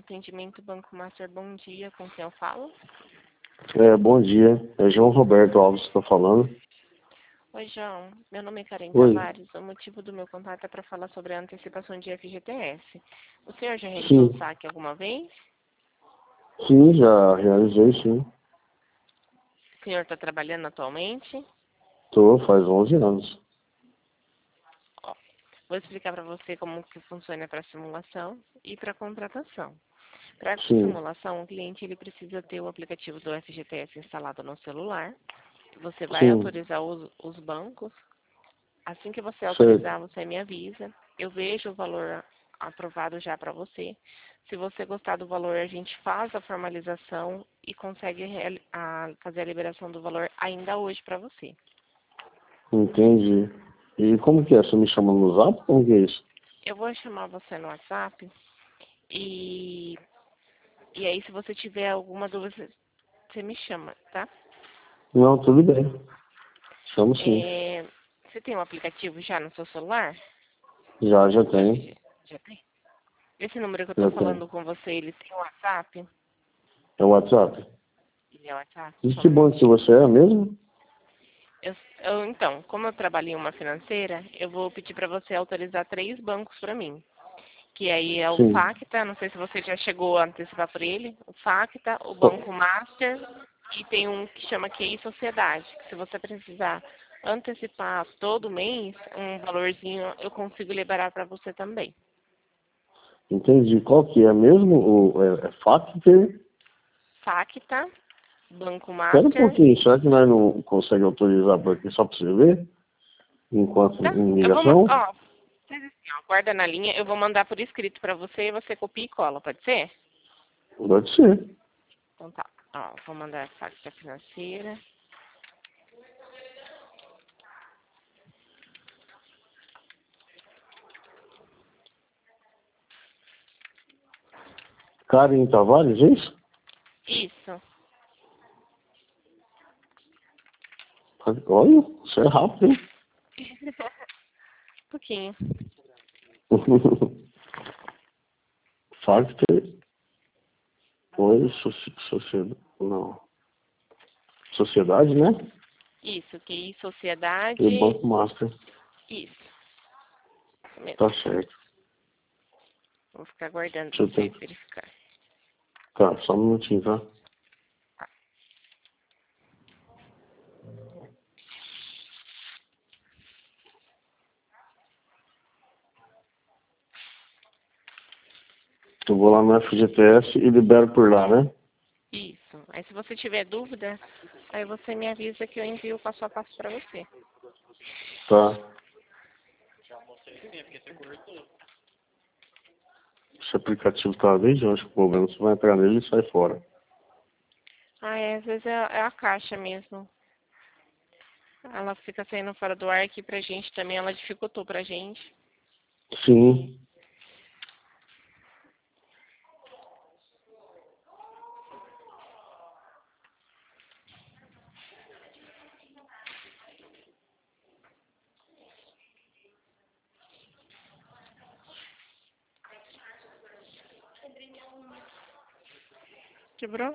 Atendimento Banco Master, bom dia, com quem eu falo? Bom dia, é João Roberto Alves que está falando. Oi, João. Meu nome é Karen Oi, Tavares. O motivo do meu contato é para falar sobre a antecipação de FGTS. O senhor já realizou o sim, saque alguma vez? sim, já realizei, sim. O senhor está trabalhando atualmente? Faz 11 anos. Ó, vou explicar para você como que funciona para simulação e para contratação. Para Sim, simulação, o cliente ele precisa ter o aplicativo do FGTS instalado no celular. Você vai sim, autorizar os bancos. Assim que você certo. autorizar, você me avisa. Eu vejo o valor aprovado já para você. Se você gostar do valor, a gente faz a formalização e consegue fazer a liberação do valor ainda hoje para você. Entendi. E como que é? Você me chama no Zap? Como que é isso? Eu vou chamar você no WhatsApp e, e aí, se você tiver alguma dúvida, você me chama, tá? Não, tudo bem. Chamo sim. Você tem um aplicativo já no seu celular? Já Do tem. FG? Já tem? Esse número que eu estou Já tem. falando com você, ele tem um WhatsApp? É o WhatsApp? Ele é WhatsApp? E Só um que banco que minutinho. você é mesmo? Então, como eu trabalho em uma financeira, eu vou pedir para você autorizar 3 bancos para mim. Que aí é o Sim. Facta, não sei se você já chegou a antecipar por ele, o Facta, o Ó, Banco Master e tem um que chama QI Sociedade. Que se você precisar antecipar todo mês um valorzinho, eu consigo liberar para você também. entendi. Qual que é mesmo? É Factor? Facta, Banco Espera um Master. pouquinho, será que nós não conseguimos autorizar por aqui só para você ver? Enquanto Tá, em eu vou, ligação? ó, faz assim, ó, guarda na linha, eu vou mandar por escrito para você e você copia e cola, pode ser? Pode ser. Então tá. Ó, vou mandar a facta financeira. Karen Tavares, é isso? Isso. Olha, isso é rápido, hein? Pouquinho. Factor, oi, sociedade, não, sociedade, né? Isso, QI E o Sociedade. Banco Master, Isso. Isso mesmo. tá certo. Vou ficar aguardando Deixa eu você tentar. verificar. Tá, só um minutinho, tá? Eu vou lá no FGTS e libero por lá, né? Isso. Aí se você tiver dúvida, aí você me avisa que eu envio o passo a passo para você. Tá. Esse aplicativo tá desde hoje com problema. Você vai entrar nele e sai fora. Ah, é, às vezes é a caixa mesmo. Ela fica saindo fora do ar aqui pra gente também, ela dificultou pra gente. Sim. Quebrou?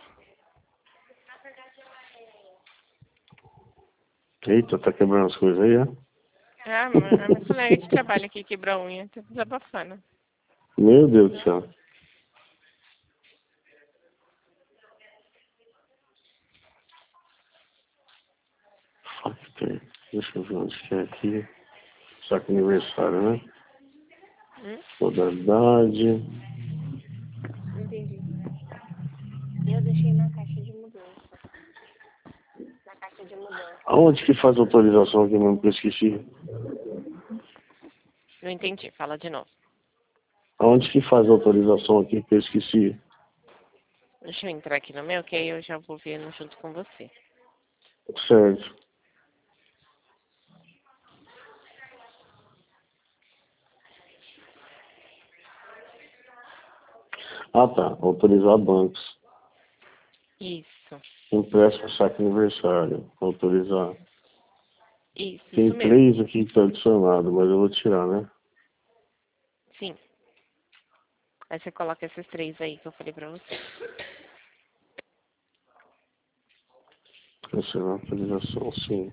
Eita, tá quebrando as coisas aí, é? Ah, a minha colega de trabalho aqui quebrou a unha, tá desabafando. Meu Deus do céu. Factor. Deixa eu ver onde que é aqui. Saque aniversário, né? Hum? Modalidade. Entendi. Eu deixei na caixa de mudança. Na caixa de mudança. Aonde que faz autorização aqui mesmo que eu esqueci? Não entendi, fala de novo. Aonde que faz autorização aqui que eu esqueci? Deixa eu entrar aqui no meu, que aí eu já vou vendo junto com você. Certo. Ah, tá. Autorizar bancos. Isso. Empréstimo saque aniversário. Autorizar. Isso Tem mesmo. 3 aqui que tá adicionado, mas eu vou tirar, né? Sim. Aí você coloca esses 3 aí que eu falei pra você. Essa é a atualização, sim.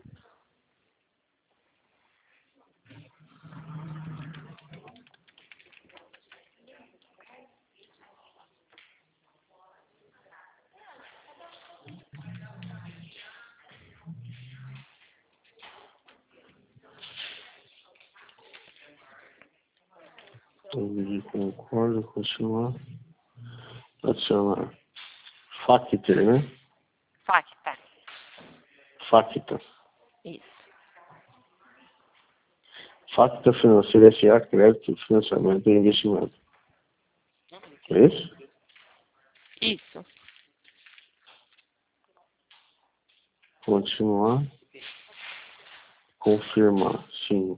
Eu concordo, continuar. Adicionar. Factor, né? Facta. Facta. Isso. Facta financeira S.A. Crédito, financiamento e investimento. É isso? Isso. Continuar. Confirmar, sim.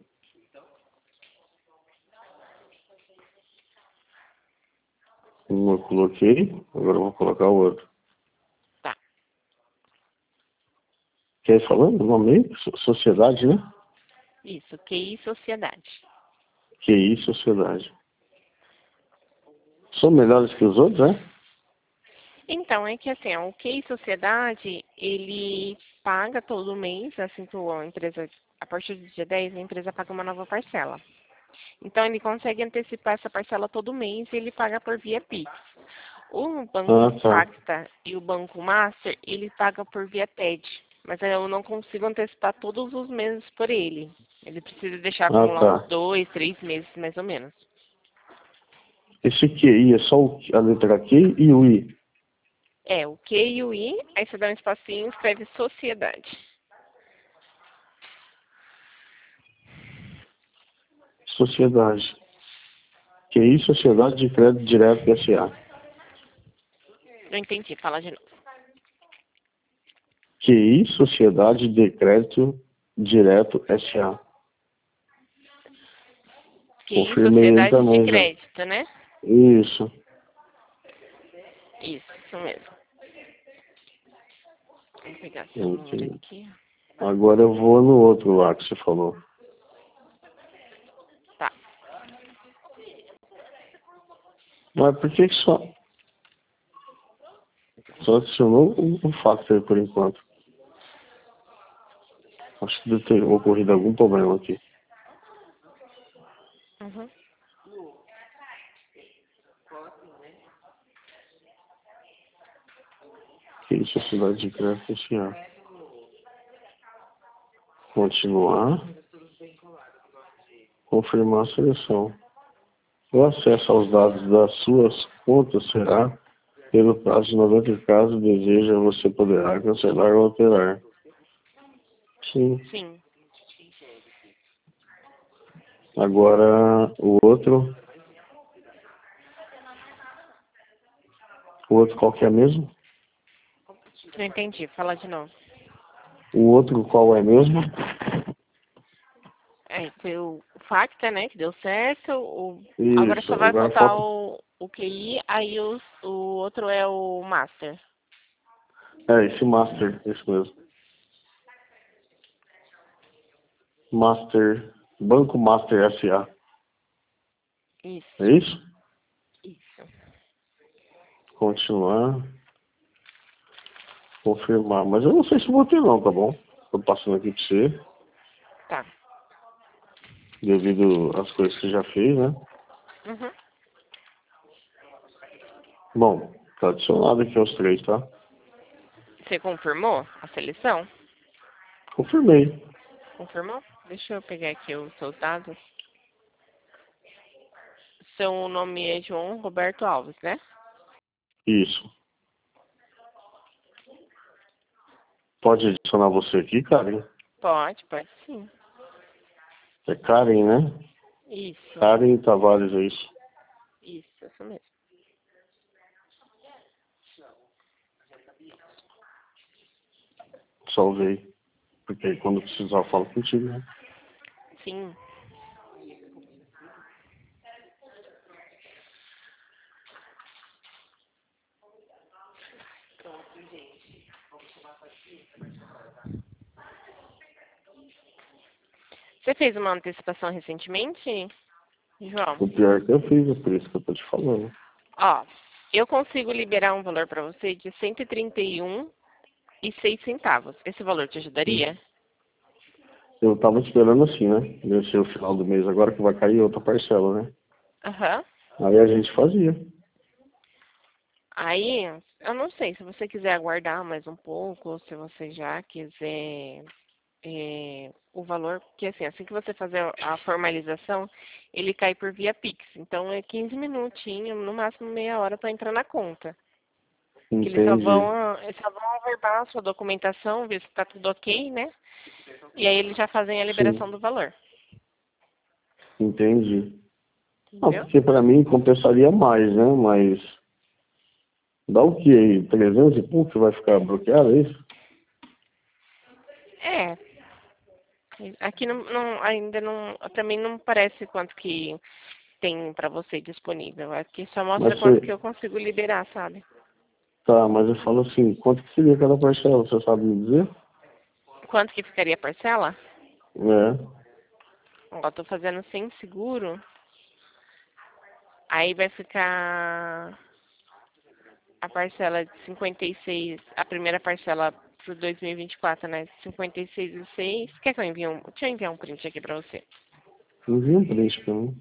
Um eu coloquei, agora eu vou colocar o outro. Tá. Quer ir falando o nome aí? Sociedade, né? Isso. QI Sociedade. QI Sociedade. São melhores que os outros, né? Então, é que assim, ó, o QI Sociedade, ele paga todo mês, assim que a empresa, a partir do dia 10, a empresa paga uma nova parcela. Então, ele consegue antecipar essa parcela todo mês e ele paga por via Pix. O Banco Tá. Facta e o Banco Master, ele paga por via TED. Mas eu não consigo antecipar todos os meses por ele. Ele precisa deixar acumular uns Tá. 2, 3 meses, mais ou menos. Esse QI é só a letra Q e o I. É, o Q e o I, aí você dá um espacinho e escreve Sociedade. Sociedade. QI Sociedade de Crédito Direto S.A. Não entendi, fala de novo. QI Sociedade de Crédito Direto S.A. QI Confirmei aí Sociedade de também já. Crédito, né? Isso. Isso mesmo. Vou pegar seu número Ok. aqui. Agora eu vou no outro lá que você falou. Tá. Mas por que só adicionou um factor por enquanto? Acho que deve ter ocorrido algum problema aqui. Uhum. Que isso, Sociedade de Crédito S.A. Continuar. Confirmar a seleção. O acesso aos dados das suas contas será pelo prazo de 90 caso deseja, você poderá cancelar ou alterar. Sim. Sim. Agora o outro. O outro qual que é mesmo? Não entendi, fala de novo. O outro qual é mesmo? É, foi o Facta, né, que deu certo. Agora Isso, só vai agora faltar falta. o QI, aí o outro é o Master. É, esse Master, isso mesmo. Master, Banco Master S.A. Isso, É isso? isso. Continuar. Confirmar. Mas eu não sei se vou ter não, tá bom? Tô passando aqui pra você. Tá. Devido às coisas que você já fez, né? Uhum. Bom, tá adicionado aqui os 3, tá? Você confirmou a seleção? Confirmei. Confirmou? Deixa eu pegar aqui os seus dados. Seu nome é João Roberto Alves, né? Isso. Pode adicionar você aqui, Karen? Pode sim. É Karen, né? Isso, Karen Tavares, é isso. isso mesmo. Salvei. Porque aí quando precisar eu falo contigo, né? Sim. Você fez uma antecipação recentemente, João? O pior é que eu fiz, é por isso que eu tô te falando. Ó, eu consigo liberar um valor para você de R$ 131,06. Esse valor te ajudaria? Eu tava esperando assim, né? Vencer o final do mês, agora que vai cair outra parcela, né? Aham. Aí a gente fazia. Aí, eu não sei, se você quiser aguardar mais um pouco, ou se você já quiser o valor, porque assim que você fazer a formalização, ele cai por via Pix. Então é 15 minutinhos, no máximo meia hora para entrar na conta. Que Entendi, eles só vão averbar a sua documentação, ver se está tudo ok, né? E aí eles já fazem a liberação sim, do valor. entendi. Ah, Entendeu? porque pra mim compensaria mais, né? Mas dá o que aí? 300 e pouco vai ficar bloqueado, é isso? É. Aqui ainda não, também não parece quanto que tem para você disponível. Aqui só Mas mostra quanto que você, eu consigo liberar, sabe? tá, mas eu falo assim, quanto que seria cada parcela? Você sabe me dizer? Quanto que ficaria a parcela? É, Ó, eu tô fazendo sem seguro. Aí vai ficar a parcela de 56, a primeira parcela pro 2024, né? 56,6. Quer que eu envie deixa eu enviar um print aqui pra você. envia um print pra mim.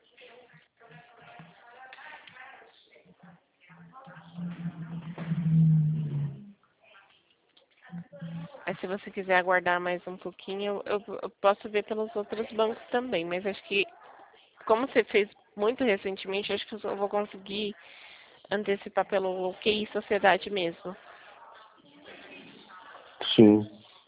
Aí se você quiser aguardar mais um pouquinho, eu posso ver pelos outros bancos também, mas acho que como você fez muito recentemente, acho que eu só vou conseguir antecipar pelo QI Sociedade mesmo. Sim.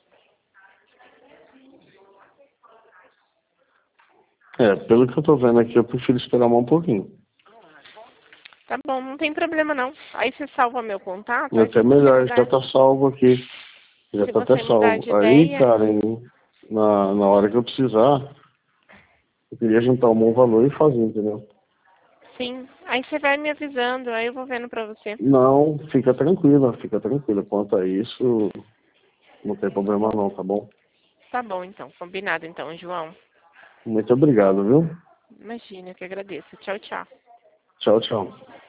É, pelo que eu tô vendo aqui, eu prefiro esperar mais um pouquinho. Tá bom, não tem problema não. Aí você salva meu contato, É aí se até você melhor, já mudar, tá salvo aqui. Já se tá até você mudar salvo. de Aí, ideia, Karen, na hora que eu precisar, eu queria juntar um bom valor e fazer, entendeu? sim. Aí você vai me avisando, aí eu vou vendo pra você. Não, fica tranquila, fica tranquila. Quanto a isso, não tem problema não, tá bom? Tá bom então, combinado então, João. Muito obrigado, viu? Imagina, eu que agradeço. Tchau, tchau. Tchau, tchau.